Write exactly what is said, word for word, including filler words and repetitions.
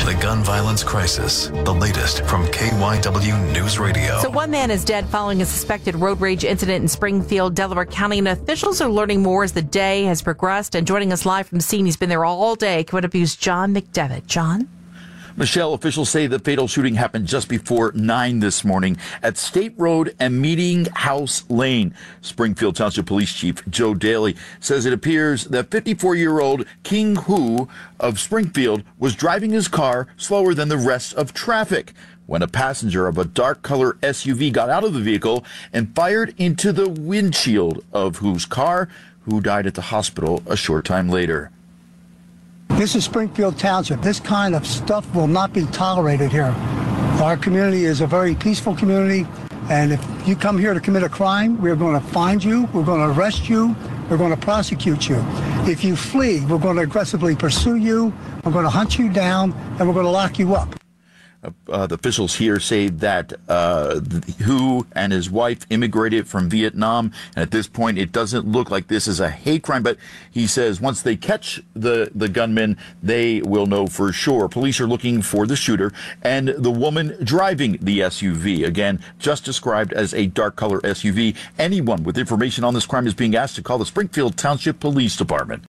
The gun violence crisis, the latest from K Y W News Radio. So one man is dead following a suspected road rage incident in Springfield, Delaware County, and officials are learning more as the day has progressed. And joining us live from the scene, he's been there all day, K Y W's John McDevitt. John? Michelle, officials say the fatal shooting happened just before nine this morning at State Road and Meeting House Lane. Springfield Township Police Chief Joe Daly says it appears that fifty-four-year-old King Hu of Springfield was driving his car slower than the rest of traffic when a passenger of a dark color S U V got out of the vehicle and fired into the windshield of Hu's car, who died at the hospital a short time later. This is Springfield Township. This kind of stuff will not be tolerated here. Our community is a very peaceful community, and if you come here to commit a crime, we're going to find you, we're going to arrest you, we're going to prosecute you. If you flee, we're going to aggressively pursue you, we're going to hunt you down, and we're going to lock you up. Uh, the officials here say that uh, Hu and his wife immigrated from Vietnam, and at this point it doesn't look like this is a hate crime, but he says once they catch the, the gunman, they will know for sure. Police are looking for the shooter and the woman driving the S U V, again, just described as a dark color S U V. Anyone with information on this crime is being asked to call the Springfield Township Police Department.